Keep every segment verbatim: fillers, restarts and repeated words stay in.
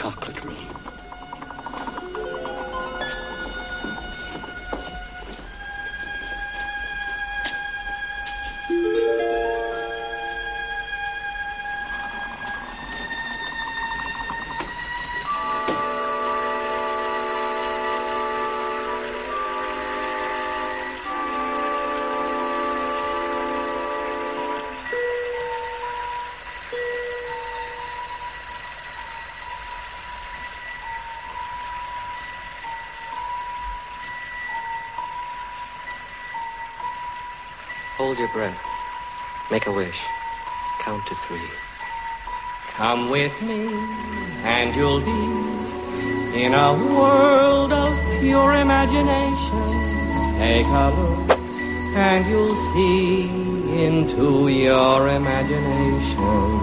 chocolate room. Hold your breath. Make a wish. Count to three. Come with me, and you'll be in a world of pure imagination. Take a look, and you'll see into your imagination.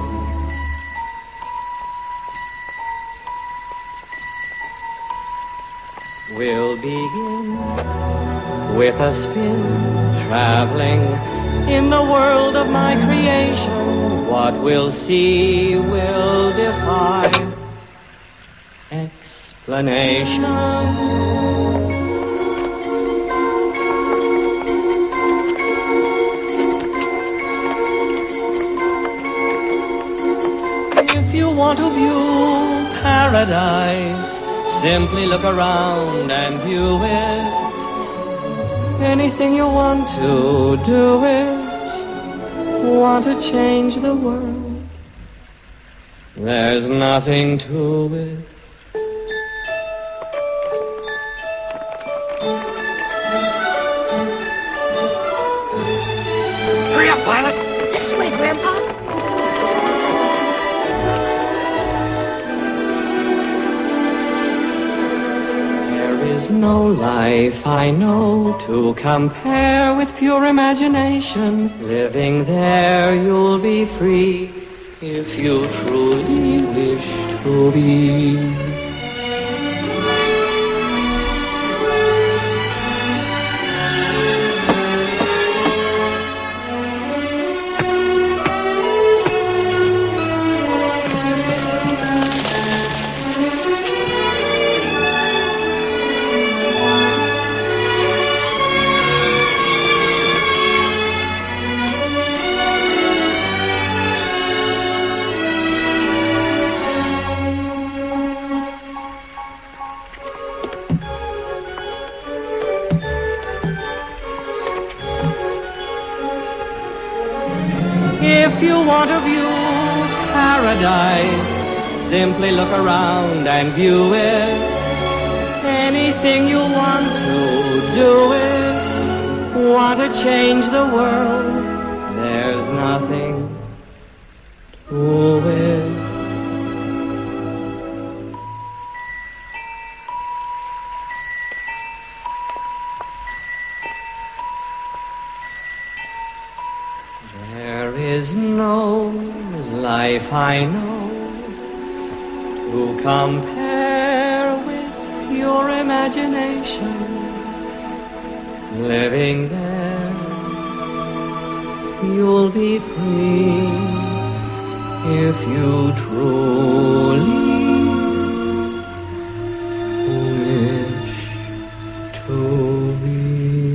We'll begin with a spin, traveling in the world of my creation. What we'll see will defy explanation. If you want to view paradise, simply look around and view it. Anything you want to do it. Want to change the world. There's nothing to it. Hurry up, Violet! This way, Grandpa. There's no life I know to compare with pure imagination. Living there you'll be free if you truly wish to be. If you want to view paradise, simply look around and view it. Anything you want to do it. Want to change the world. There's nothing to it. There is no life I know to compare with pure imagination. Living there, you'll be free if you truly wish to be.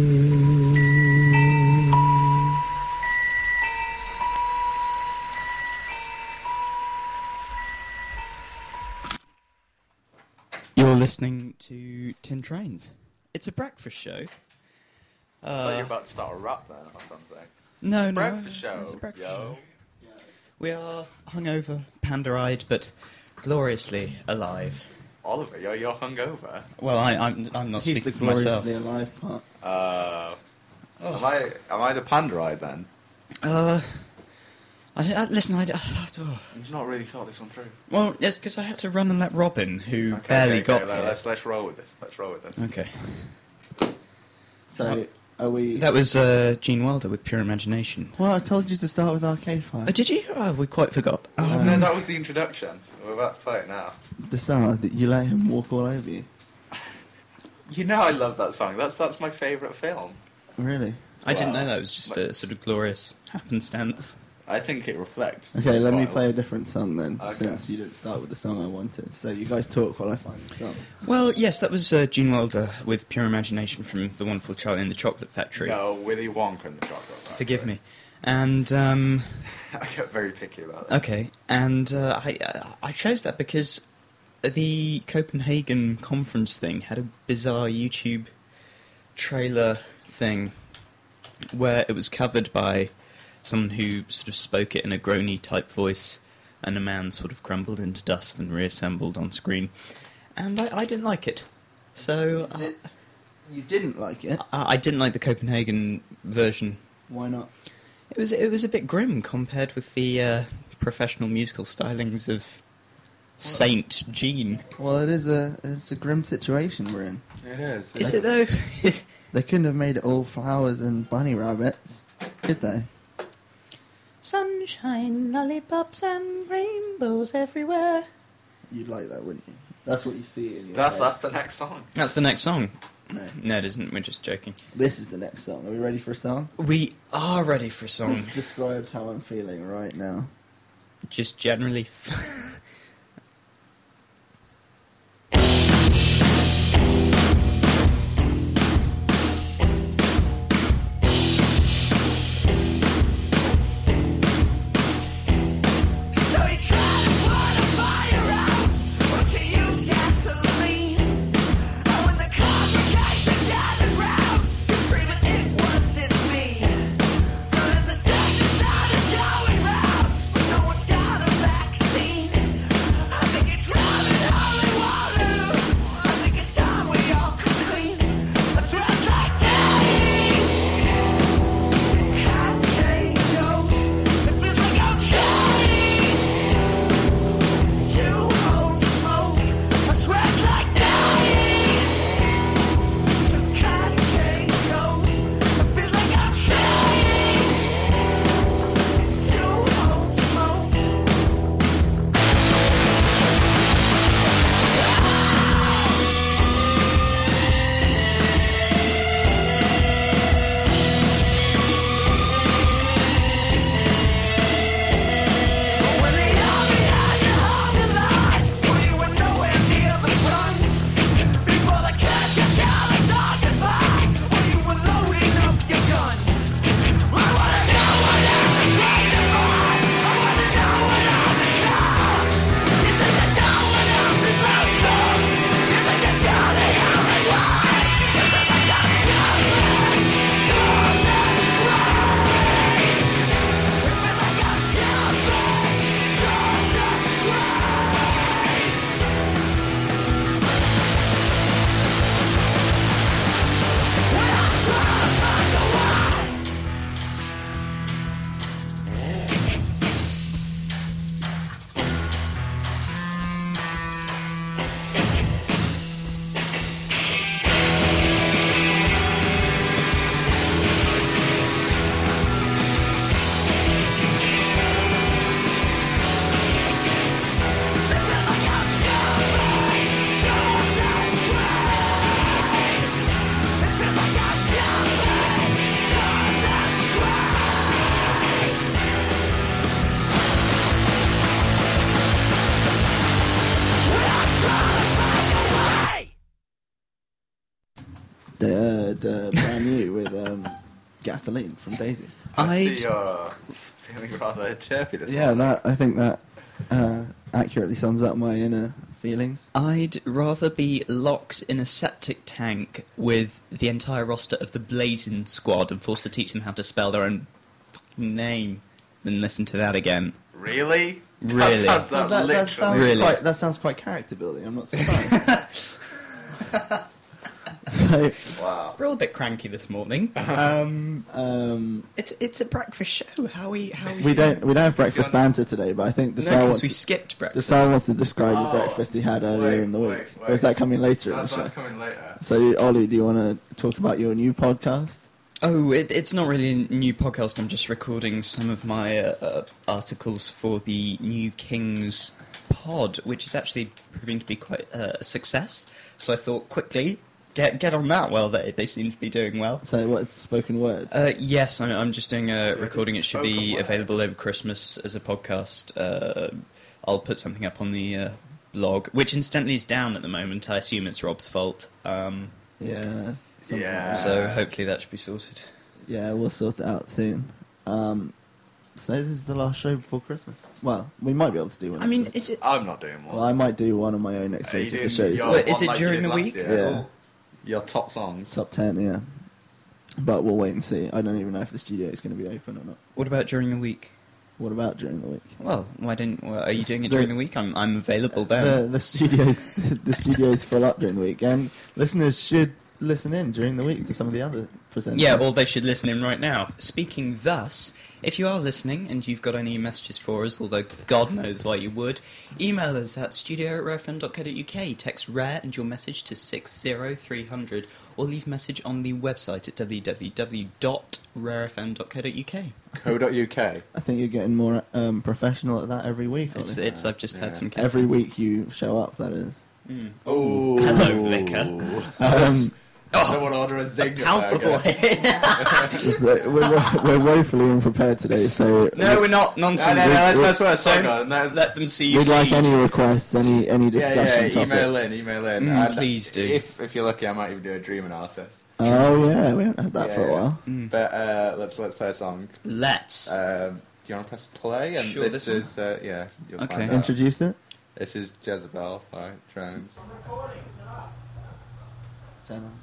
You're listening to Tin Trains. It's a breakfast show. I thought you were about to start a rap then or something. No, it's a no. breakfast show. It's a breakfast yo. show. We are hungover, panda-eyed, but gloriously alive. Oliver, you're, you're hungover. Well, I, I'm, I'm not He's speaking the for myself. gloriously alive part. Uh, Oh. Am I am I the panda-eyed then? Uh, I, don't- I, listen, I, I, oh. You've not really thought this one through. Well, yes, because I had to run and let Robin, who Okay, barely okay, got okay, here. Let's let's roll with this. Let's roll with this. Okay. So, are we... That was uh, Gene Wilder with Pure Imagination. Well, I told you to start with Arcade Fire. Oh, did you? Oh, we quite forgot. Um, no, that was the introduction. We're about to play it now. The sound that you let him walk all over you. You know I love that song. That's that's my favourite film. Really? I didn't Wow. know that. It was just a sort of glorious happenstance. I think it reflects. Okay, let me quite a play a lot. different song then, Okay. since you didn't start with the song I wanted. So you guys talk while I find the song. Well, yes, that was uh, Gene Wilder with Pure Imagination from The Wonderful Charlie and the Chocolate Factory. No, Willy Wonka and the Chocolate Factory. Forgive me. And, um... I get very picky about that. Okay, and uh, I uh, I chose that because the Copenhagen conference thing had a bizarre YouTube trailer thing where it was covered by someone who sort of spoke it in a groany type voice, and a man sort of crumbled into dust and reassembled on screen, and I, I didn't like it. So uh, Did- you didn't like it? I, I didn't like the Copenhagen version. Why not? It was it was a bit grim compared with the uh, professional musical stylings of Saint Gene. Well, it is a it's a grim situation we're in. It is. Is it though? They couldn't have made it all flowers and bunny rabbits, could they? Sunshine, lollipops, and rainbows everywhere. You'd like that, wouldn't you? That's what you see in your That's head. that's the next song. That's the next song. No, No, it isn't. We're just joking. this is the next song. Are we ready for a song? We are ready for a song. This describes how I'm feeling right now. Just generally. So you try to put a fire out, but you use gasoline. And when the congregation gathered round, you're screaming it wasn't me. So there's a second that is going round, but no one's got a vaccine. I think it's drowning holy water. I think it's time we all could clean. Let's rest like day. Can't change those. It feels like I'm chained to hold smoke. I swear it's like dying. So can't change those. It feels like I'm chained to hold smoke. When the army had you hold the line, when you were nowhere near the front, before the cash got down and dark and fine, when you were loading up your gun. I wanna know what happened right to find. I wanna know what happened now. You think I know what happened lonesome? You think I tell the only why? You think I got shotgun, swords and shrines. You feel like I'm jumping, swords and shrines. When I try to find a why. The, uh, the brand new with um, Gasoline from Daisy. I I'd- see you're feeling rather chirpy this Yeah, morning. that I think that uh, accurately sums up my inner feelings. I'd rather be locked in a septic tank with the entire roster of the Blazing Squad and forced to teach them how to spell their own fucking name than listen to that again. Really? Really? That, sound- that, Well, that, that literally. sounds Really? quite. That sounds quite character building. I'm not surprised. so, Wow. We're all a bit cranky this morning. Um, um, it's it's a breakfast show. How we how we we feeling? don't we don't have Is this breakfast the one- banter today, but I think No, Desai because wants we skipped breakfast. Desai wants to describe Oh, the breakfast he had earlier wait, in the week. wait, Or is wait. that coming later in That, the that's show? coming later. So, Ollie, do you want to talk about your new podcast? Oh, it, it's not really a new podcast. I'm just recording some of my uh, uh, articles for the New Kings pod, which is actually proving to be quite uh, a success. So I thought, quickly, get get on that. Well, they they seem to be doing well. So what's spoken word? Uh, yes, I'm, I'm just doing a recording. It it's should spoken be word. available over Christmas as a podcast. Uh, I'll put something up on the uh, blog, which incidentally is down at the moment. I assume it's Rob's fault. Um, yeah. something Yeah. like that. so hopefully that should be sorted. Yeah, we'll sort it out soon. Um, so this is the last show before Christmas. Well, we might be able to do one. I mean, next is it? I'm not doing one. Well, I might do one on my own next Are week you if the doing show's your Wait, is one it like you during did the last week? year? Yeah. Your top songs. top ten, yeah. But we'll wait and see. I don't even know if the studio is going to be open or not. What about during the week? What about during the week? Well, why didn't? Well, are you It's doing it the- during the week? I'm I'm available then. The, the studios, the studios fill up during the week, and listeners should listen in during the week to some of the other presenters. Yeah, or they should listen in right now. Speaking thus, if you are listening and you've got any messages for us, although God knows why you would, email us at studio at rarefm dot co dot uk, text rare and your message to six zero three hundred, or leave message on the website at w w w dot rarefm dot co dot uk. Co.uk. I think you're getting more um, professional at that every week. It's, Ollie. it's, I've just Yeah. had some caffeine. Every week you show up, that is. Mm. Oh, Hello, Vicar. Um, Someone order a Zinger Palpable. burger. it's, uh, we're, we're woefully unprepared today, so No, we're not. No, Nonsense. no, no, let's, let's put a Don't song on. No, let them see you we'd like bleed. any requests, any any yeah, discussion yeah, topics. email in, email in. Mm, And please do. If if you're lucky, I might even do a dream analysis. Oh yeah, we haven't had that Yeah, for a yeah. while. Mm. But uh, let's let's play a song. Let's. Um, do you want to press play? And Sure, this, this is uh, yeah. You'll Okay. find out. Introduce it. This is Jezebel by Drones. Turn on.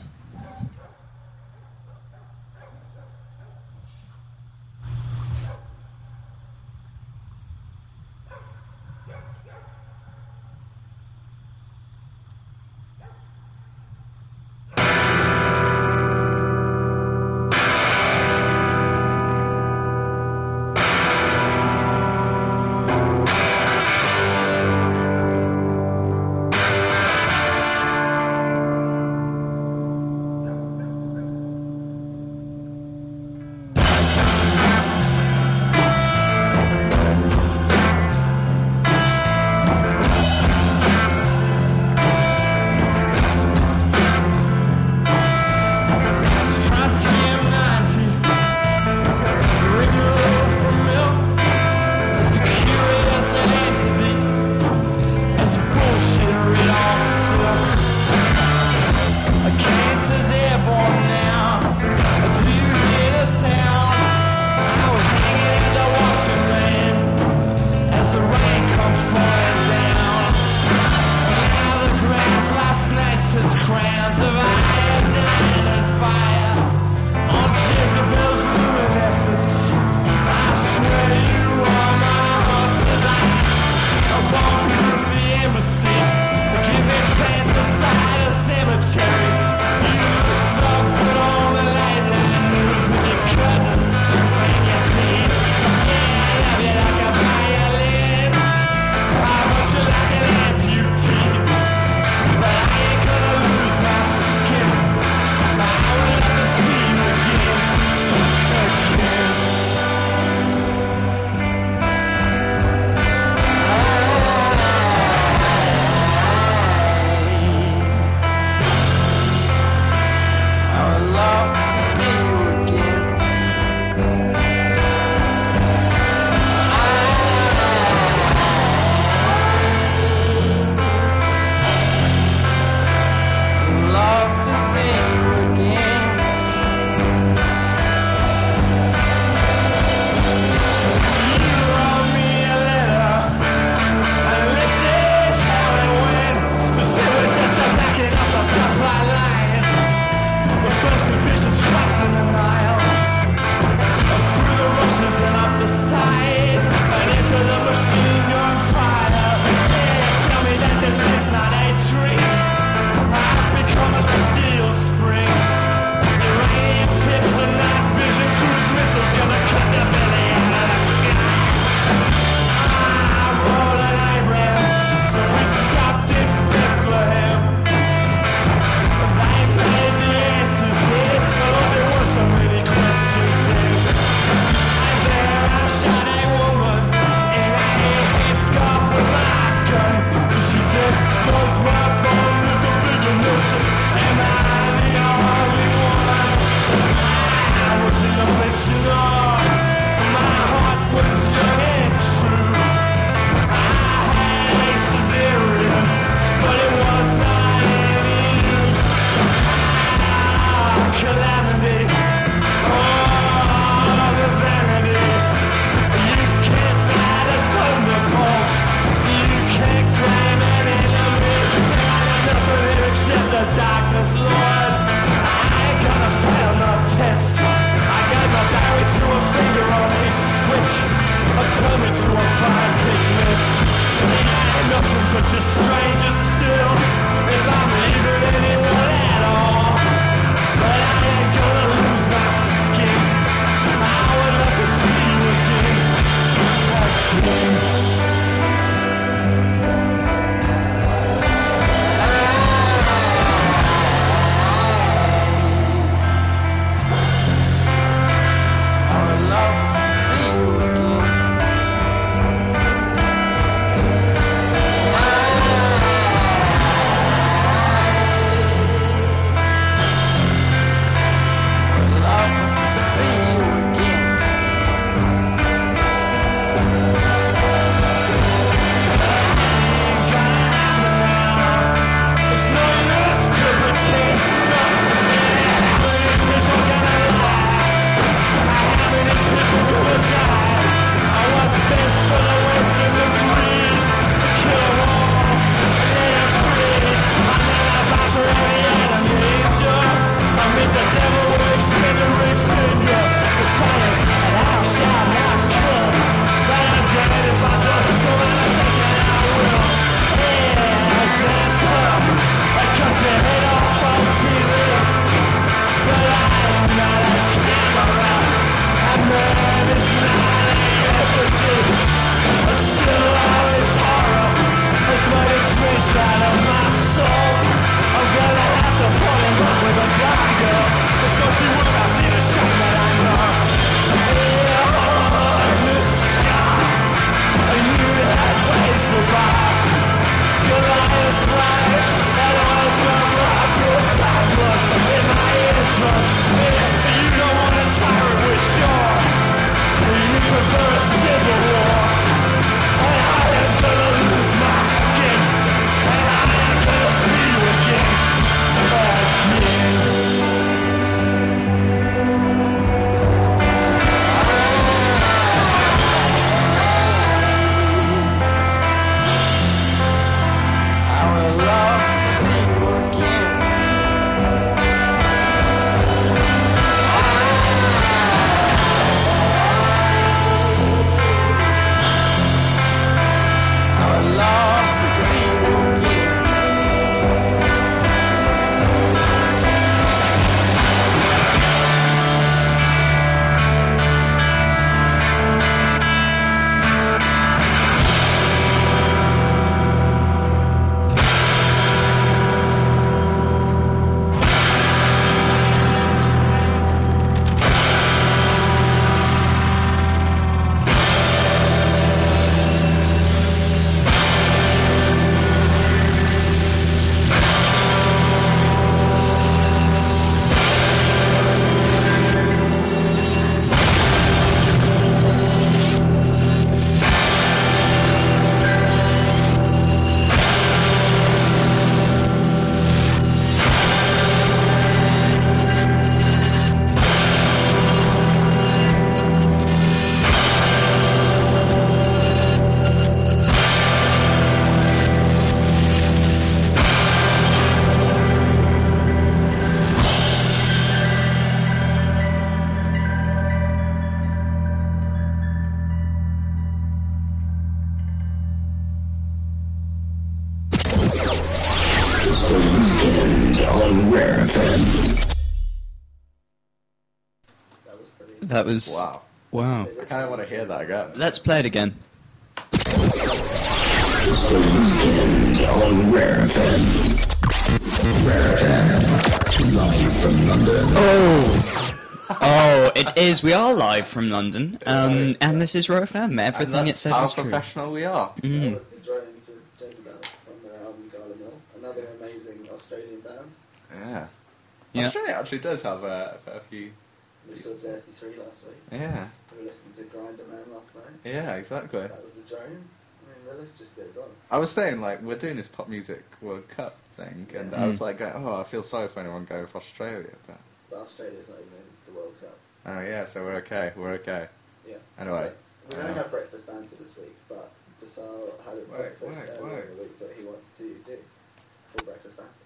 Strontium ninety, removed from milk, as a curious entity, as bullshit read off silk. Cancer's airborne now. Do you hear the sound? I was hanging in the washing man as the rain comes falling down. Now the grass like snakes has crowns of iodine and fire on Jezebel's luminescence. I swear you are my horses. I won't proof the embassy, giving fantasy a cemetery. You look so good on the late night news with your cutting and your teeth. Yeah, I love you like a violin. I want you like an amputee. But I ain't gonna lose my skin. I would love to see you again. Again. to strangers still if I'm leaving anyone at all. But I ain't gonna lose my skin. I would love to see you again. Again. It's the weekend on Rare F M. That was pretty. That was Wow. wow. I kind of want to hear that again. Let's play it again. It's the weekend on Rare F M. Rare F M, live from London. Oh, oh, it is. We are live from London, um, and this is Rare F M. Everything and it that's said how was true. professional we are. That Mm. was the Drones with Jezebel from their album Gala Mill. Another amazing Australian band. Yeah. Yeah. Australia actually does have a, a few. We saw Dirty Three last week. Yeah. We were listening to Grinder Man last night. Yeah, exactly. That was the Drones. I mean, the list just goes on. I was saying, like, we're doing this pop music World Cup thing, and Yeah. I was like, oh, I feel sorry for anyone going for Australia, but. But Australia's not even in the World Cup. Oh, yeah, so we're okay, we're okay. Yeah. Anyway. So, we don't have breakfast banter this week, but Desal had a Wait, breakfast wait, earlier wait. in the week that he wants to do for breakfast banter.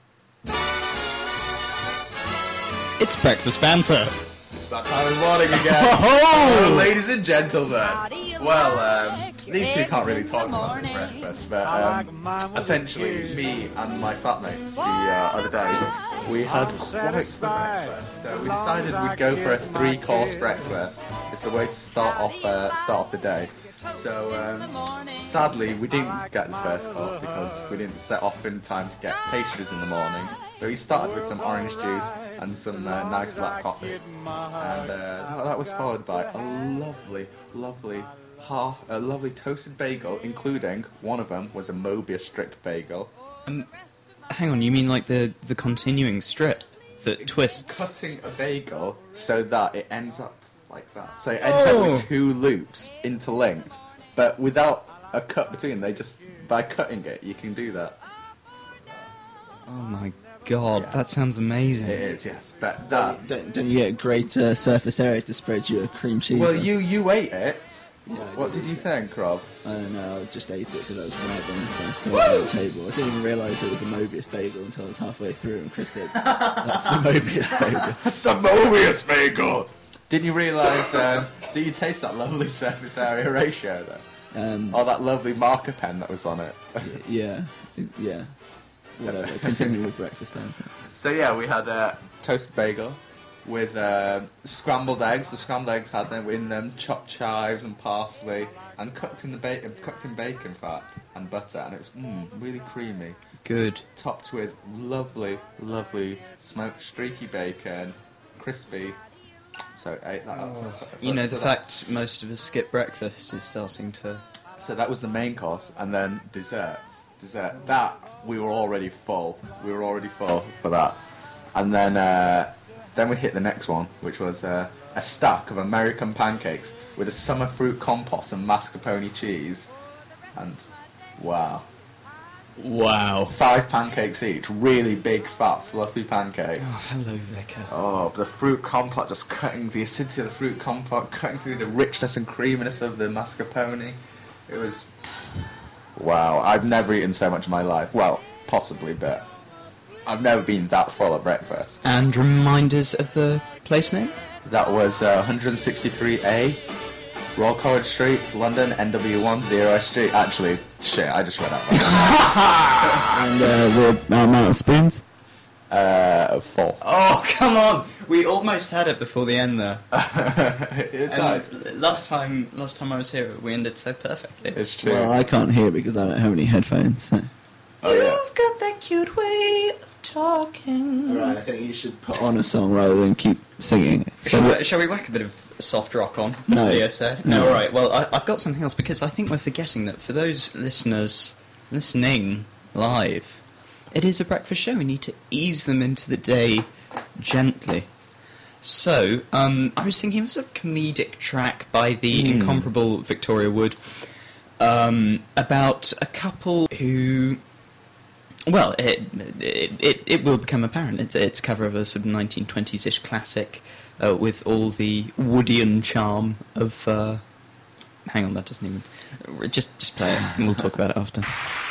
It's breakfast banter. It's that time of morning again. Oh! Hello, ladies and gentlemen. Well, um, these two can't really talk about this breakfast, but um, essentially, me and my flatmates the uh, other day, we had quite for breakfast. Uh, we decided we'd go for a three-course breakfast. It's the way to start off uh, start off the day. So um, sadly, we didn't get the first course because we didn't set off in time to get pastries in the morning. But we started with some orange juice and some uh, nice black coffee, and uh, that, that was followed by a lovely, lovely, ha, a lovely toasted bagel, including one of them was a Mobius strip bagel. Um, hang on, you mean like the the continuing strip that twists? Cutting a bagel so that it ends up like that. So it ends oh. up with two loops interlinked, but without a cut between. They just by cutting it, you can do that. Oh my god, yeah. That sounds amazing. It is, yes. But that don't, don't you get a greater surface area to spread your cream cheese? Well, on? you you ate it. Yeah, what did you think, Rob? I don't know, I just ate it because I was grabbing, so I saw it on the table. I didn't even realise it was a Mobius bagel until I was halfway through, and Chris said, that's the Mobius bagel. That's the Mobius bagel! Didn't you realise, um, did you taste that lovely surface area ratio, though? Um, or that lovely marker pen that was on it? yeah, yeah. Whatever, continue with breakfast, Ben. So yeah, we had a toasted bagel with uh, scrambled eggs. The scrambled eggs had them in them chopped chives and parsley, and cooked in the bacon, cooked in bacon fat and butter, and it was mm, really creamy. Good. Topped with lovely, lovely smoked streaky bacon, crispy. So I ate that. Oh, up. You know, so the that, fact most of us skip breakfast is starting to. So that was the main course, and then dessert. Dessert. That we were already full. We were already full for that, and then. Uh, Then we hit the next one, which was uh, a stack of American pancakes with a summer fruit compote and mascarpone cheese. And, wow. Wow. Five pancakes each. Really big, fat, fluffy pancakes. Oh, hello, Vicar. Oh, the fruit compote just cutting, the acidity of the fruit compote, cutting through the richness and creaminess of the mascarpone. It was... Wow. I've never eaten so much in my life. Well, possibly, but... I've never been that full at breakfast. And reminders of the place name? That was uh, one sixty-three A, Royal College Street, London, N W one zero S G. Actually, shit, I just read out that. And uh, the amount of spoons? Uh, four. Oh, come on! We almost had it before the end there. It's and nice. Last time, last time I was here, we ended so perfectly. It's true. Well, I can't hear because I don't have any headphones. So. Oh, yeah. You've got that cute way of talking. Alright, I think you should put on a song rather than keep singing it. So shall, we, shall we whack a bit of soft rock on? No. E S A? No, alright. Well, I, I've got something else, because I think we're forgetting that for those listeners listening live, it is a breakfast show. We need to ease them into the day gently. So, um, I was thinking of a sort of comedic track by the mm. incomparable Victoria Wood um, about a couple who... Well, it, it it it will become apparent. It's, it's a cover of a sort of nineteen twenties-ish classic uh, with all the Woodian charm of... Uh, hang on, that doesn't even... Just, just play it, and we'll talk about it after.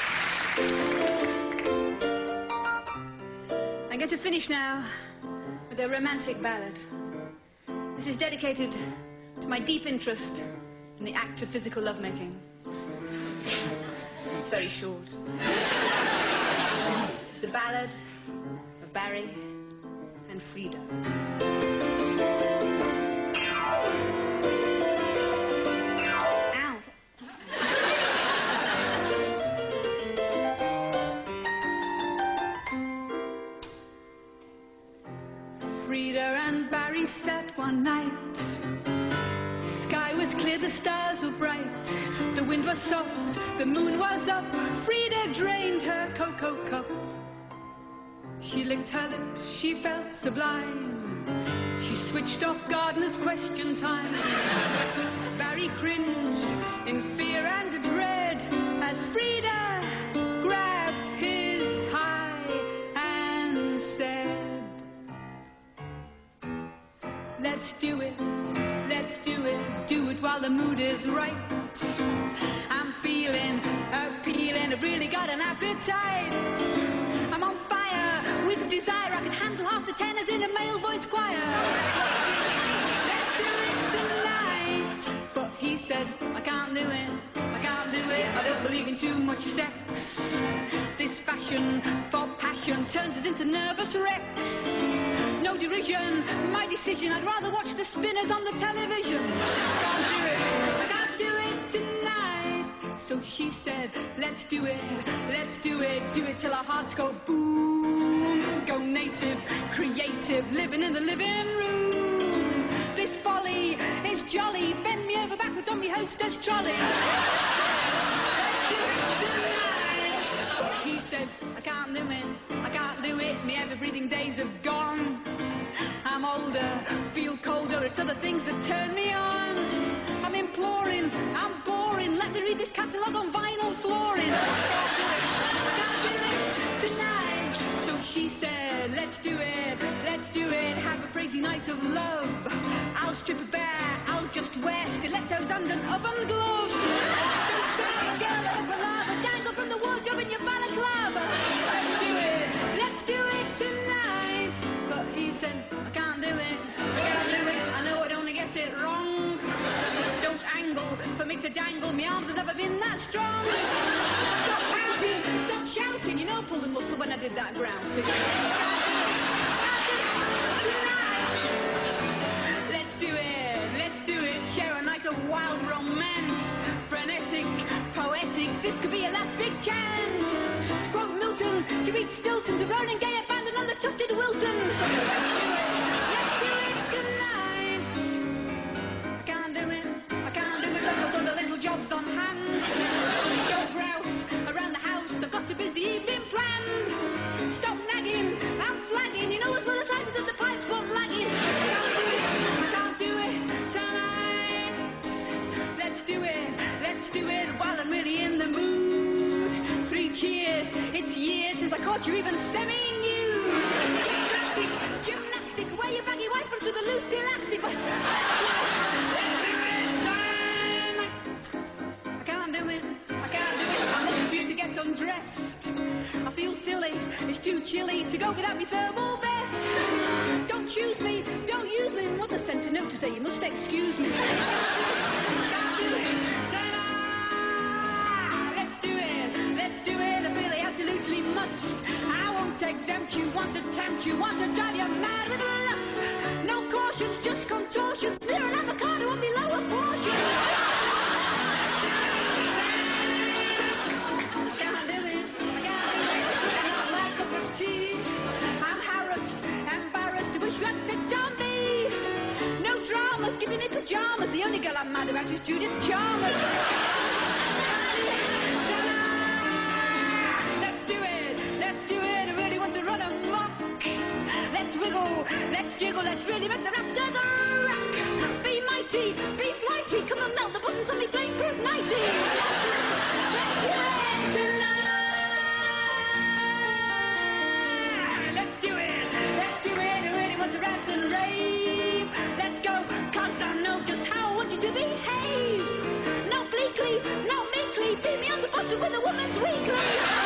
I'm going to finish now with a romantic ballad. This is dedicated to my deep interest in the act of physical lovemaking. It's very short. It's the ballad of Barry and Frida. Ow. Frida and Barry sat one night. The sky was clear, the stars were bright. The wind was soft, the moon was up. Frida drained her cocoa cup. She licked her lips, she felt sublime. She switched off Gardner's question time. Barry cringed in fear and dread as Frida grabbed his tie and said, let's do it, let's do it, do it while the mood is right. I'm feeling appealing, I've really got an appetite. I'm on fire with desire, I could handle half the tenors in a male voice choir. Let's do it tonight, but he said, I can't do it, I can't do it, I don't believe in too much sex. This fashion for passion turns us into nervous wrecks. No derision, my decision, I'd rather watch the spinners on the television. I can't do it, I can't do it tonight. So she said, let's do it, let's do it, do it till our hearts go boom. Go native, creative, living in the living room. This folly is jolly, bend me over backwards on me hostess trolley. Let's do it tonight. But he said, I can't do it, I can't do it, me ever-breathing days have gone. I'm older, feel colder, it's other things that turn me on. I'm imploring, I'm boring, let me read this catalogue on vinyl flooring. I can't do it, I can't do it tonight. So she said, let's do it, let's do it, have a crazy night of love. I'll strip bare, I'll just wear stilettos and an oven glove. Don't serve a girl up a lava, dangle from the wardrobe in your balaclava. Let's do it, let's do it tonight. But he said, I can't do it, I can't do it, I know I'd only get it wrong. Don't angle for me to dangle, my arms have never been that strong. Stop pouting, stop shouting, you know I pulled a muscle when I did that ground to tonight. Let's do it, let's do it, share a night of wild romance. Frenetic, poetic, this could be a last big chance. To quote Milton, to read Stilton, to Ronan Gay abandon on the tufted Wilton. Let's do it, let's do it tonight. I can't do it, I can't do it, I've got all the little jobs on hand. Don't grouse around the house, I've got a busy evening planned. Stop nagging, I'm flagging, you know as well as I do that the pipes won't lagging. I can't do it, I can't do it tonight. Let's do it, let's do it while I'm really in the mood. Three cheers, it's years since I caught you even semi-nude. Drastic, gymnastic, wear your baggy white fronts with a loose elastic. Let's do it tonight. I can't do it, I can't do it, I must refuse to get undressed. I feel silly, it's too chilly to go without me thermal vest. Don't choose me, don't use me, mother sent a note to say you must excuse me. I can't do it tonight. Let's do it, let's do it, I feel I absolutely must. I won't exempt you, want to tempt you, want to drive you mad with lust. No cautions, just contortions, beer and avocado on me lower portion. I'm harassed, embarrassed, I wish you hadn't picked on me. No dramas, give me my pyjamas. The only girl I'm mad about is Judith Chalmers. Let's do it, let's do it, I really want to run amok. Let's wiggle, let's jiggle, let's really make the rafters rock. Be mighty, be flighty, come and melt the buttons on me flame-proof nighty. Let's do it tonight. Let's do it, let's do it, I really want to rant and rave. Let's go, cause I know just how I want you to behave. No bleakly, no meekly, beat me on the bottom with a woman's weekly.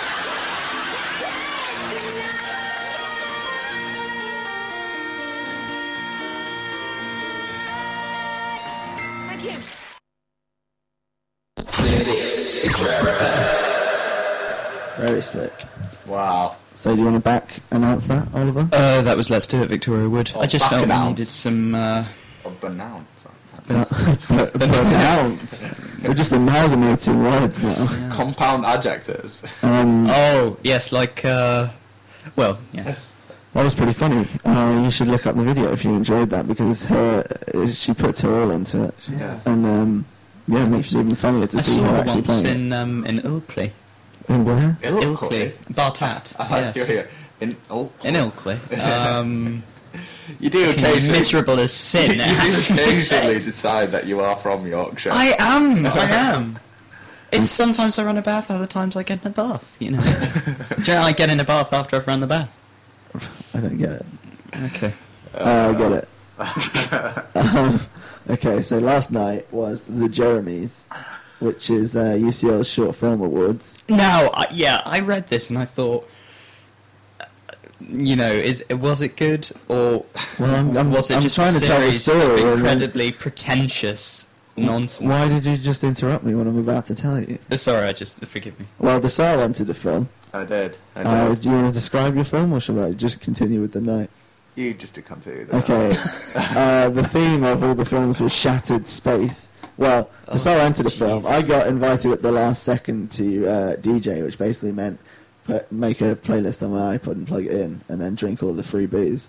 Thank you. This is Rare F M. Very slick. Wow. So do you want to back announce that, Oliver? Uh, that was Let's Do It, Victoria Wood. Oh, I just back felt we announce. needed some... Uh, Or pronounce. Announce. We're just amalgamating words now. Compound adjectives. Um, oh, yes, like... Uh, well, yes. That was pretty funny. Uh, you should look up the video if you enjoyed that, because her uh, she puts her all into it. Yes. And um, yeah, it makes it even funnier to I see saw her it actually once playing in, um, in Ilkley. it. In where? Ilkley. Bartat, I like yes. you here. In Ilkley. In Ilkley. Um, You do looking occasionally... miserable as sin. you it has do to be occasionally said. decide that you are from Yorkshire. I am, I am. It's sometimes I run a bath, other times I get in a bath, you know. Do you know I get in a bath after I've run the bath? I don't get it. Okay. Uh, I get it. um, okay, so last night was the Jeremys, which is uh, U C L's Short Film Awards. Now, I, yeah, I read this and I thought, uh, you know, is was it good or Well, I'm, I'm, was it I'm just trying a to tell the series story. of and then- incredibly pretentious nonsense. Why did you just interrupt me when I'm about to tell you? Uh, Sorry, I just forgive me. Well, Desal entered the film. I did. I did. Uh, do you want to describe your film, or shall I just continue with the night? You just to continue. The Okay. uh, the theme of all the films was shattered space. Well, Oh, Desal entered the film. Jesus. I got invited at the last second to uh, D J, which basically meant put, make a playlist on my iPod and plug it in, and then drink all the free booze.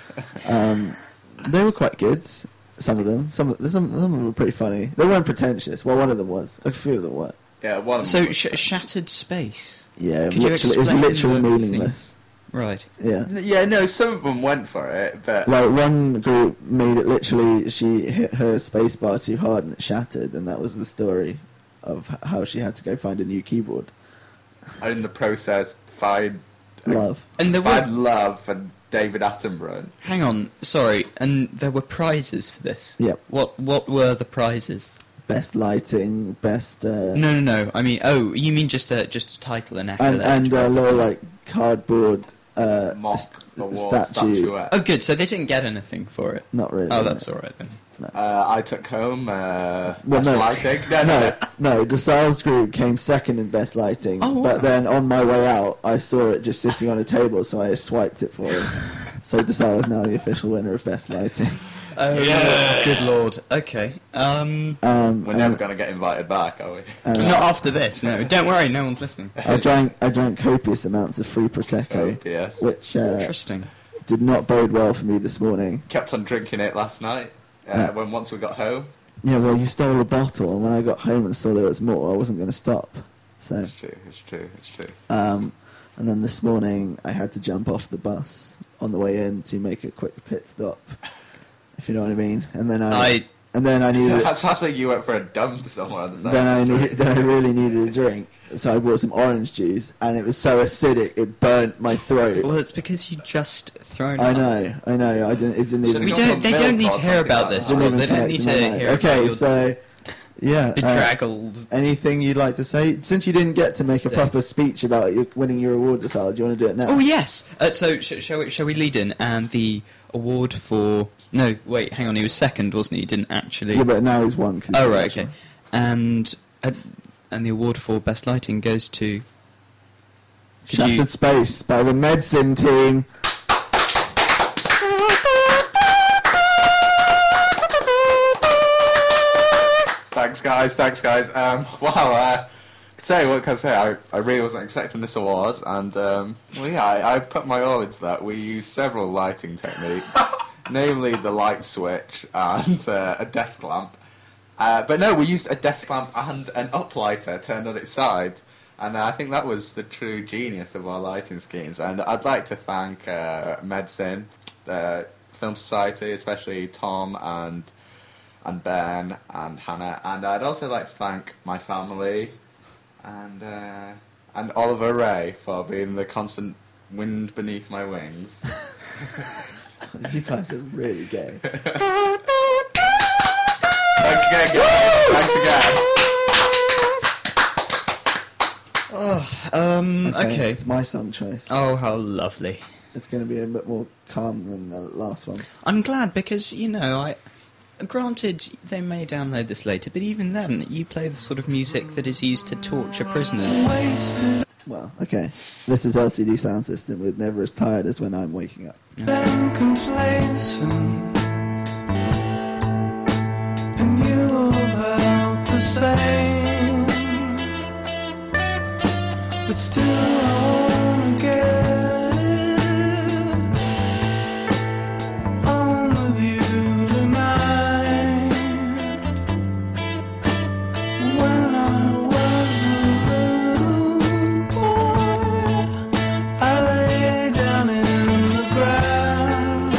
Um, they were quite good. Some of them. Some of them, some, some of them were pretty funny. They weren't pretentious. Well, one of them was. A few of them were. Yeah, one of So, them was- sh- shattered space. Yeah, Could you literally, it's explain literally the meaningless. Right. Yeah. Yeah, no, some of them went for it, but Like, one group made it literally, she hit her space bar too hard and it shattered, and that was the story of h- how she had to go find a new keyboard. in the process, find Love. And there find were... love for David Attenborough. Hang on, sorry. And there were prizes for this? Yep. What What were the prizes? Best lighting, best... Uh, No, no, no. I mean, oh, you mean just a, just a title and and accolade? and a little, like, cardboard uh, Mock st- award statue. statuette. Oh, good. So they didn't get anything for it. Not really. Oh, no. that's all right then. Uh, I took home uh, Well, best no. lighting. No, no, No, no, Desal's group came second in best lighting, Oh, but wow. then on my way out, I saw it just sitting on a table, so I swiped it for him. So Desal is now the official winner of best lighting. Oh, Yeah. good lord. Okay. Um, Um, We're and- never going to get invited back, are we? and not after this. No, don't worry. No one's listening. I drank I drank copious amounts of free prosecco, Oh, yes. which uh, Interesting. did not bode well for me this morning. Kept on drinking it last night. Uh, Yeah. When once we got home. Yeah, well, you stole a bottle, and when I got home and saw there was more, I wasn't going to stop. So, It's true. It's true. It's true. um, and then this morning I had to jump off the bus on the way in to make a quick pit stop, if you know what I mean. And then I, I and then I needed. That sounds like you went for a dump somewhere on the side. Then I of the need, street. then I really needed a drink, so I bought some orange juice, and it was so acidic it burnt my throat. well, it's because you just thrown. I up. know, I know. I didn't. It didn't even. We Should've don't. They Milk don't need or to hear something about like this. that. didn't Well, even they don't connect need to to my mind. hear Okay, about your so yeah. uh, bedraggled. anything you'd like to say? Since you didn't get to make a Stay. proper speech about your, winning your award, Desal, do you want to do it now? Oh yes. Uh, so sh- shall we? Shall we lead in? And the award for no, wait, hang on. He was second, wasn't he? He didn't actually. Yeah, but now he's won. 'cause he's Oh the right, actual- okay. And uh, and the award for best lighting goes to. Could Shattered you- Space by the Medicine Team. Thanks, guys. Thanks, guys. Um, wow. Uh, say what can I say? I, I really wasn't expecting this award, and um, well, yeah, I, I put my all into that. We used several lighting techniques, namely the light switch and uh, a desk lamp. Uh, but no, we used a desk lamp and an uplighter turned on its side, and uh, I think that was the true genius of our lighting schemes. And I'd like to thank uh, Medicine, the Film Society, especially Tom and and Ben and Hannah, and I'd also like to thank my family and uh, and Oliver Ray for being the constant wind beneath my wings. You guys are really gay. Thanks again, guys. Thanks again. Um. Okay. It's my song choice. Oh, how lovely. It's going to be a bit more calm than the last one. I'm glad because you know I. Granted, they may download this later, but even then, you play the sort of music that is used to torture prisoners. Well, okay. This is L C D Sound System with Never As Tired As When I'm Waking Up. complacent, and you're about the same, but still I wanna get on with you tonight. When I was a little boy, I lay down in the grass.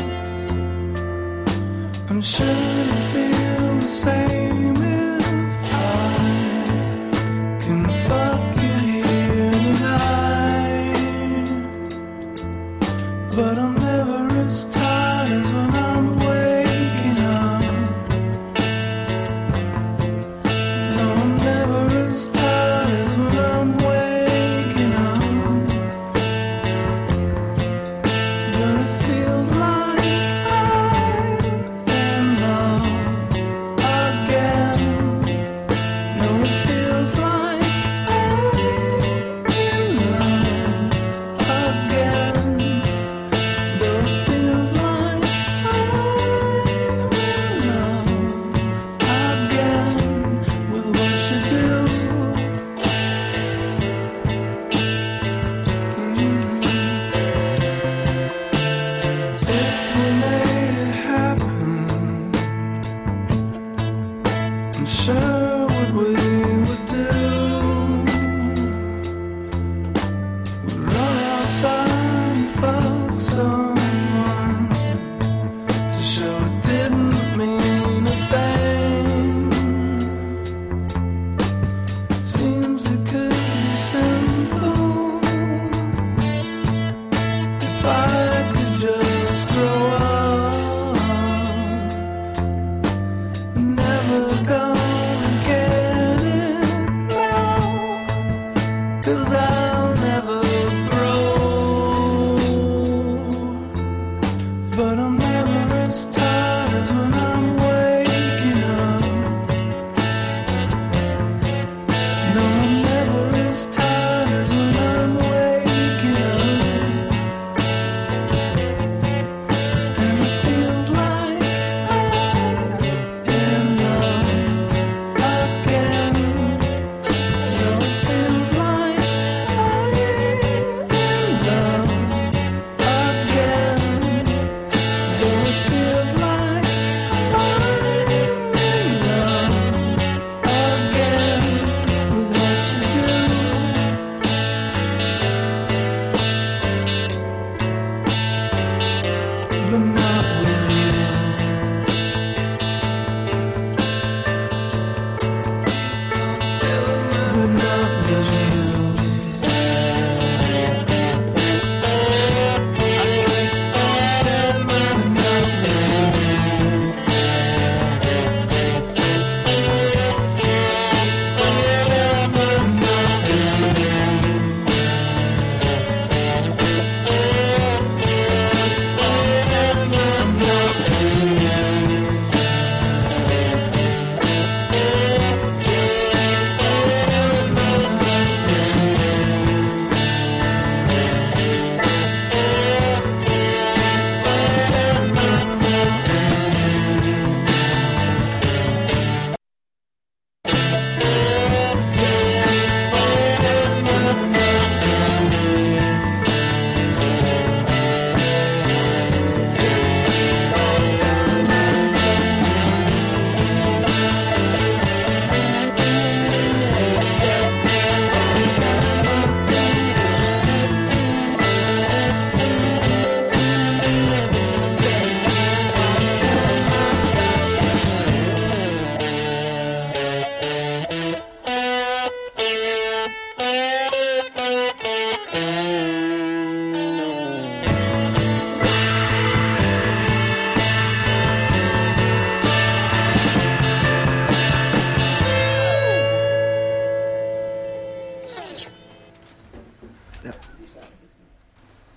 I'm sure you feel the same if I can fuck you here tonight.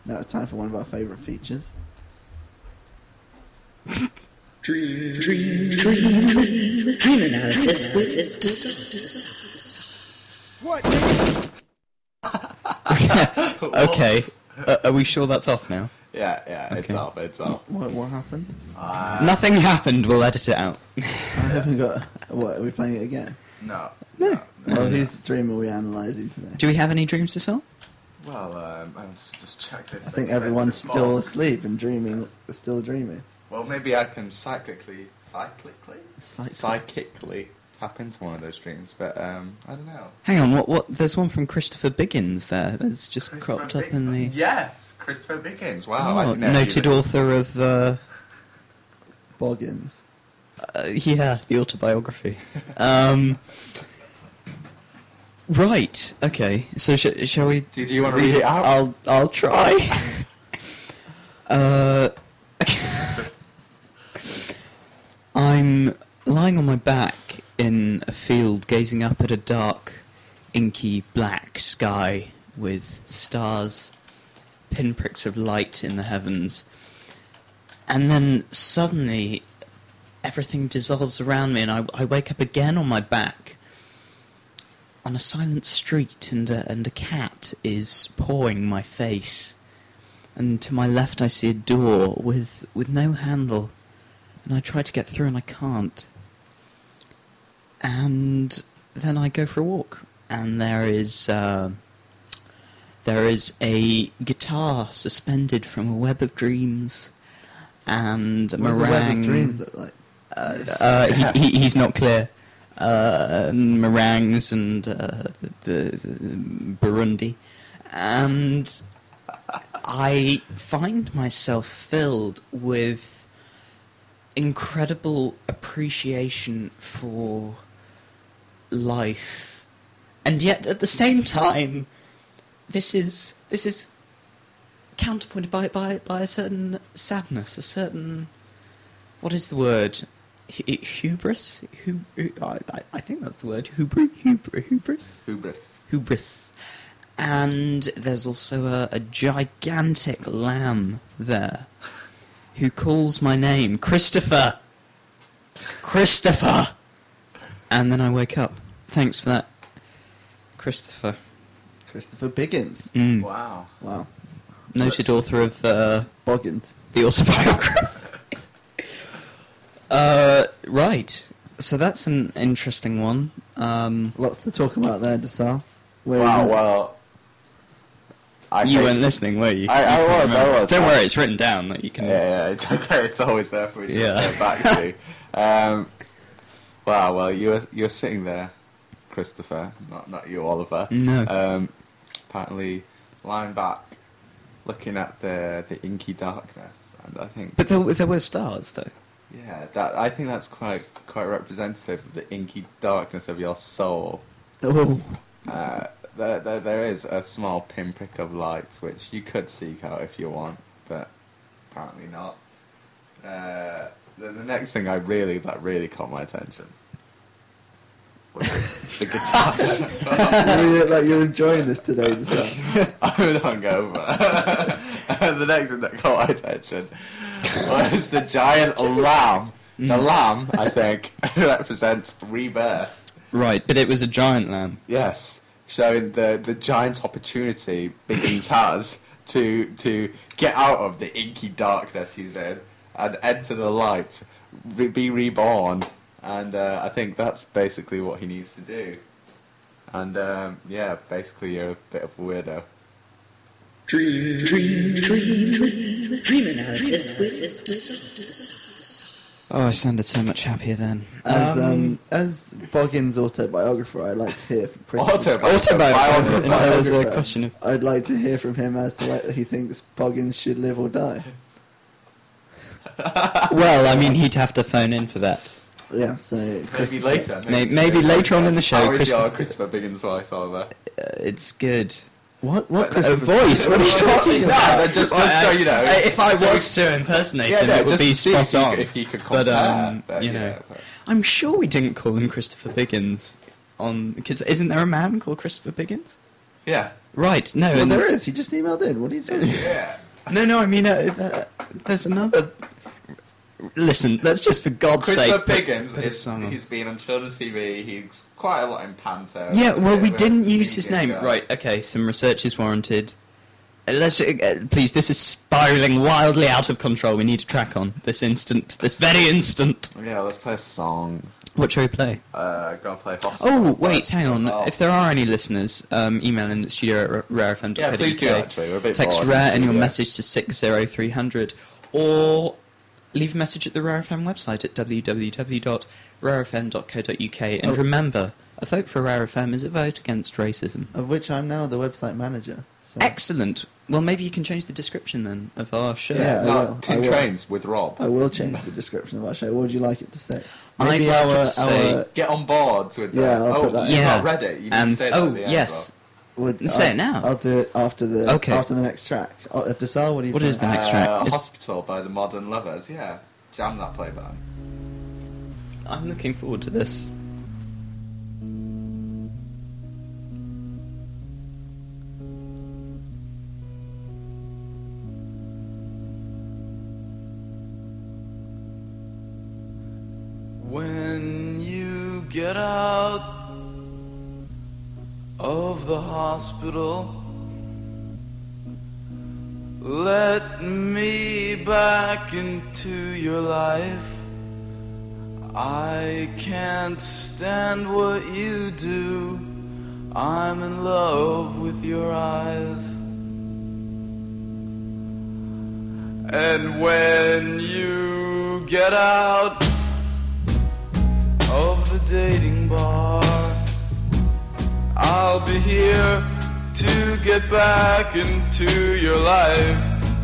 Now it's time for one of our favourite features. Dream, dream, dream, dream, dream analysis with Okay, uh, are we sure that's off now? Yeah, yeah, it's Okay. off, it's off. What what happened? Nothing happened, we'll edit it out. I haven't got. What, are we playing it again? No. No. Well, whose dream are we analysing today? Do we have any dreams to sell? Well, um, I'll just, just check this. I think extensive everyone's still box. asleep and dreaming. Still dreaming. Well, maybe I can cyclically, cyclically, Cyclic. psychically tap into one of those dreams, but um, I don't know. Hang on, what? What? There's one from Christopher Biggins there. That's just Christopher cropped up Big- in the. Yes, Christopher Biggins. Wow, I Oh, didn't know noted you were- author of. Uh, Boggins. uh, yeah, the autobiography. Um, right. Okay. So sh- shall we? Do, do you want to read it out? I'll. I'll try. uh. I'm lying on my back in a field, gazing up at a dark, inky black sky with stars, pinpricks of light in the heavens. And then suddenly, everything dissolves around me, and I, I wake up again on my back on a silent street, and a, and a cat is pawing my face. And to my left, I see a door with with no handle. And I try to get through and I can't. And then I go for a walk. And there is uh, there is a guitar suspended from a web of dreams. And a What does the meringue. web of dreams look like? Uh, uh, he, he, he's not clear. Uh, meringues and uh, the, the Burundi. And I find myself filled with incredible appreciation for life, and yet at the same time, this is this is counterpointed by by by a certain sadness, a certain what is the word? Hu- Hubris? Hu- hu- I, I- I think that's the word. Hubris? Hubris? Hubris? Hubris. Hubris. And there's also a, a gigantic lamb there who calls my name, Christopher! Christopher! And then I wake up. Thanks for that, Christopher. Christopher Biggins. Mm. Wow. Wow. Noted author of uh, Boggins. the autobiography. uh, right. So that's an interesting one. Um, Lots to talk about there, Desal. Where Wow, you- well... I you think- weren't listening, were you? I- I You can't was, I remember. was. Don't worry, it's written down that you can. Yeah, yeah, it's okay. It's always there for me to Yeah. go back to. Um, wow, well, you were you're sitting there, Christopher, not not you, Oliver. No. Um, apparently, lying back, looking at the the inky darkness, and I think, But there, there were stars, though. yeah, that I think that's quite quite representative of the inky darkness of your soul. Oh, Uh, there, there, there is a small pinprick of light which you could seek out if you want, but apparently not. Uh, the, the next thing I really that really caught my attention was the, the guitar. you really look like you're enjoying this today, Desal. I'm hungover. The next thing that caught my attention was the giant lamb. The lamb, I think, represents rebirth. Right, but it was a giant lamb. Yes, showing the the giant opportunity Biggins has to to get out of the inky darkness he's in and enter the light, re- be reborn, and uh, I think that's basically what he needs to do. And um, yeah, basically you're a bit of a weirdo. dream, dream, dream, dream, dream analysis with Oh, I sounded so much happier then. As um, as Boggins' autobiographer, I'd like to hear from Christopher. Autobiographer. Autobiography. Biographer. There's a Biographer. question of. I'd like to hear from him as to whether he thinks Boggins should live or die. Well, I mean, he'd have to phone in for that. Yeah, so Maybe Christopher- later. Maybe, maybe later on in the show, How is your Christopher. Christopher Biggins voice, Oliver? Uh, it's good. What? What? A A Christopher? voice? What are you talking No, about? but just- just so you know. Uh, if I So was to impersonate Yeah, him, no, it would just be to see spot if you on. could- if you could but compare, um, but, you yeah, know, but- I'm sure we didn't call him Christopher Biggins on because isn't there a man called Christopher Biggins? Yeah. Right, no. Well, and- there is. He just emailed in. What are you doing? Yeah. No, no, I mean, uh, uh, there's another... Listen, let's just, for God's Christopher sake... put- Piggins, put a is, song on. he's been on children's T V, he's quite a lot in Panto. Yeah, He's a well, bit we of a didn't use his media name. guy. Right, okay, some research is warranted. Uh, Let's, uh, please, this is spiralling wildly out of control. We need a track on this instant, this very instant. Yeah, let's play a song. What shall we play? Uh, go and play Hospital. Oh, wait, hang on. Oh. If there are any listeners, um, email in at studio at rare f m dot co dot u k. Yeah, please do, actually. We're a bit Text bored. rare and your Yeah. message to six zero three hundred. Or leave a message at the Rare F M website at w w w dot rare f m dot co dot u k. And Oh. remember, a vote for Rare F M is a vote against racism. Of which I'm now the website manager. So. Excellent. Well, maybe you can change the description then of our show. Yeah. I No, will, Tin I will. Trains with Rob. I will change the description of our show. What would you like it to say? I'd Maybe like our, it to say- our Get on board with that. Yeah, I'll oh, put that in. you've Yeah. not read it. You need and to say that oh at the end, yes, would, Say I'll, it now. I'll do it after the Okay. after the next track. Uh, Desal, what do you? What play? is the next uh, track? Is- Hospital by the Modern Lovers. Yeah, jam that playback. I'm looking forward to this. When you get out of the hospital, let me back into your life. I can't stand what you do. I'm in love with your eyes. And when you get out of the dating bar, I'll be here to get back into your life.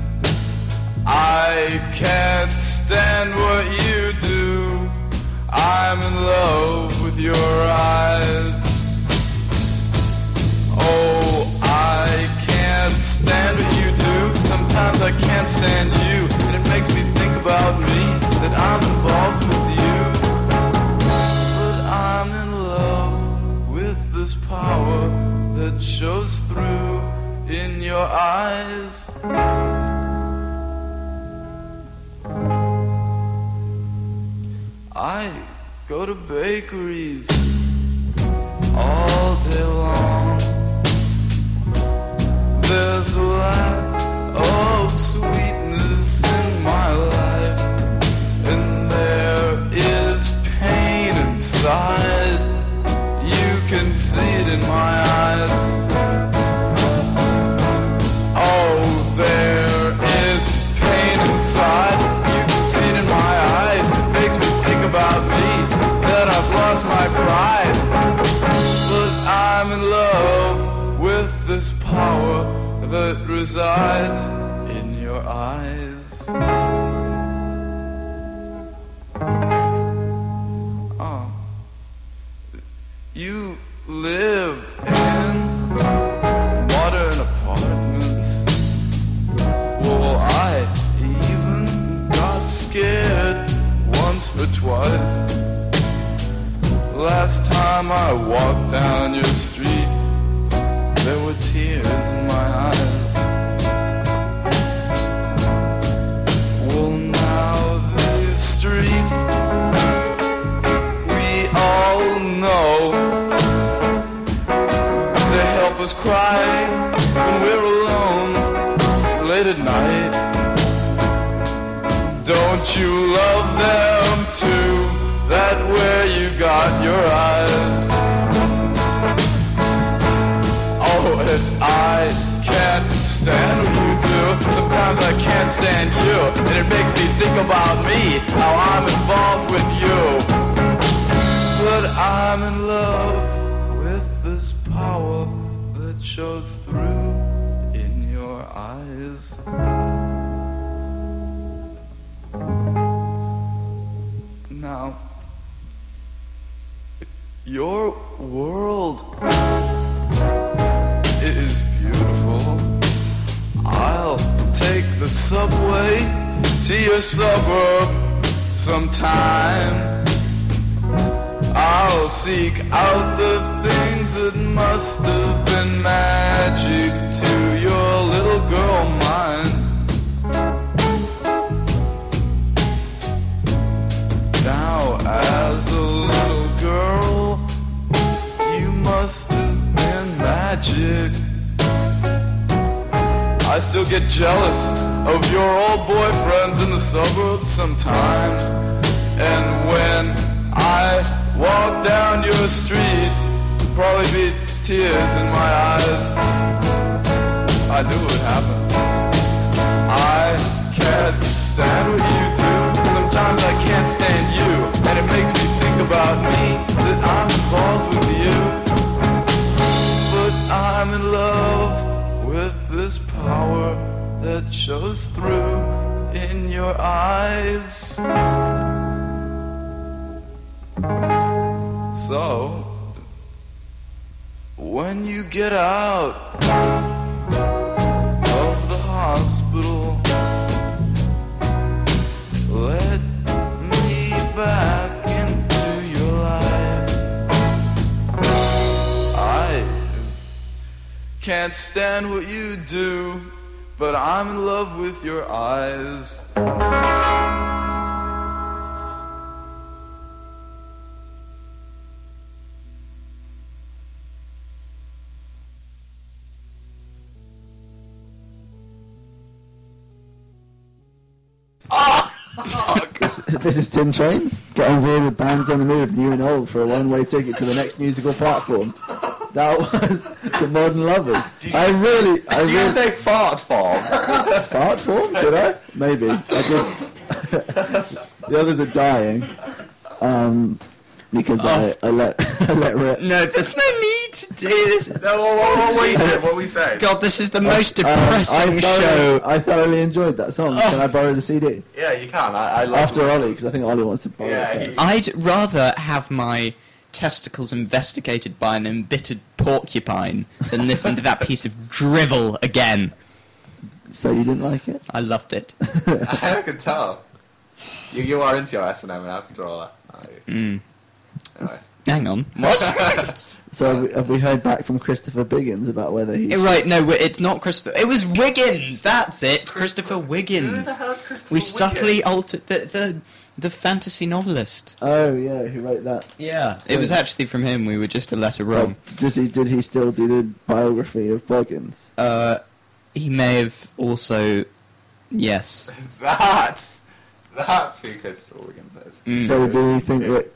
I can't stand what you do. I'm in love with your eyes. Oh, I can't stand what you do. Sometimes I can't stand you, and it makes me think about me, that I'm involved with you. But I'm in love with this power that shows through in your eyes. I go to bakeries all day long. There's a lack of sweetness in my life, and there is pain inside. You can see it in my eyes. Oh, there is pain inside. You can see it in my eyes. It makes me think about me, that I've lost my pride. But I'm in love with this power that resides in your eyes. Oh. You live in modern apartments. Well, I even got scared once or twice. Last time I walked down your street, there were tears in my eyes. Well, now these streets, we all know, they help us cry when we're alone late at night. Don't you love them too? That where you got your eyes. Oh, and I can't stand what you do. Sometimes I can't stand you, and it makes me think about me, how I'm involved with you. But I'm in love with this power that shows through in your eyes. Now, your world is beautiful. I'll take the subway to your suburb sometime. I'll seek out the things that must have been magic to your little girl mind. Now as a little girl, you must have been magic. I still get jealous of your old boyfriends in the suburbs sometimes. And when I walk down your street, there'll probably be tears in my eyes. I knew it would happen. I can't stand what you do. Sometimes I can't stand you, and it makes me think about me, that I'm involved with you. But I'm in love with this power that shows through in your eyes. So, when you get out of the hospital, let me back into your life. I can't stand what you do, but I'm in love with your eyes. This, this is Tin Trains. Get on board with Bands on the Move, new and old, for a one-way ticket to the next musical platform. That was the Modern Lovers. I really, I Did you really say fart form? fart form? Did I? Maybe I did. The others are dying um, because Oh. I, I let I let rip. No, there's no need to do this. No, what, what, what we said? What we said? God, this is the most Um, depressing I thoroughly, show. I thoroughly enjoyed that song. Oh. Can I borrow the C D Yeah, you can. I, I love after Ollie? Because I think Ollie wants to borrow Yeah, it he- first. I'd rather have my testicles investigated by an embittered porcupine than listen to that piece of drivel again. So you didn't like it? I loved it. I can tell. You, you are into your S and M after all that. Are you? Mm. Anyway. Hang on. What? So have we- have we heard back from Christopher Biggins about whether he? Eh, right, no, it's not Christopher. It was Wiggins. That's it. Christopher Who Wiggins. the hell's Christopher We subtly Wiggins? altered the, the the fantasy novelist. Oh yeah, who wrote that? Yeah, it was actually from him. We were just a letter wrong. Oh, does he? Did he still do the biography of Boggins? Uh, he may have also, yes. That's that's who Christopher Wiggins is. Mm. So do we think that?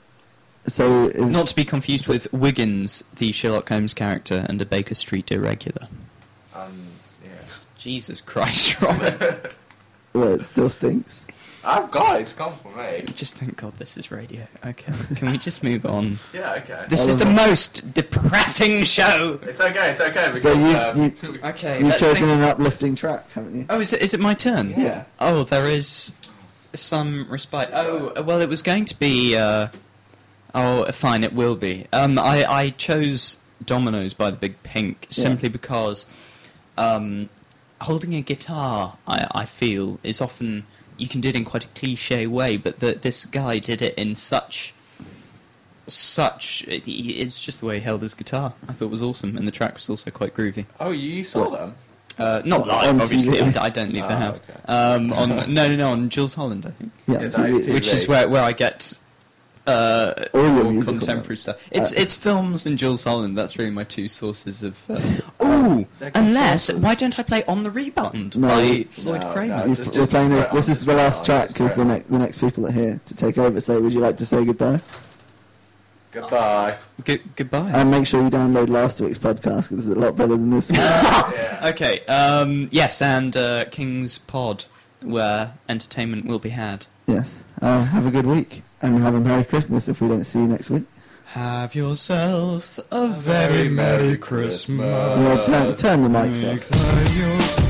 So is, Not to be confused with Wiggins, the Sherlock Holmes character, and a Baker Street irregular. And yeah, Jesus Christ, Robert. well, it still stinks. I've got it. It's gone for me. Just thank God this is radio. Okay, can we just move on? Yeah, okay. This is the most depressing show. It's okay. It's okay because So you- um, you- Okay, You've let's chosen think- an uplifting track, haven't you? Oh, is it? Is it my turn? Yeah. Oh, there is some respite. Oh, well, it was going to be. Uh, oh, fine, it will be. Um, I I chose Dominoes by the Big Pink simply because um, holding a guitar, I I feel, is often. You can do it in quite a cliche way, but the, this guy did it in such, such. It, it's just the way he held his guitar. I thought it was awesome, and the track was also quite groovy. oh, you saw them? Uh, not live, On obviously. T V. I, I don't leave the Oh, house. okay. Um, on no, no, no, on Jules Holland, I think, Yeah, Yeah, on that is T V. T V. which is where, where I get uh, All your more musical contemporary notes. stuff. It's Uh, it's films and Jules Holland. That's really my two sources of. Uh, Ooh, They're unless, consultants. why don't I play On the Rebound No, by you- Floyd No, Cramer? no. You've- just- we're just playing put this. it on, This is just the put it last on, track just because put the it on. next the next people are here to take over. So would you like to say goodbye? Goodbye. Good, goodbye. And make sure you download last week's podcast because it's a lot better than this one. Yeah. Okay. Um, yes, and uh, King's Pod, where entertainment will be had. Yes. Uh, have a good week and have a Merry Christmas if we don't see you next week. Have yourself a very Merry Christmas. Yeah, turn, turn the mics off. Make that your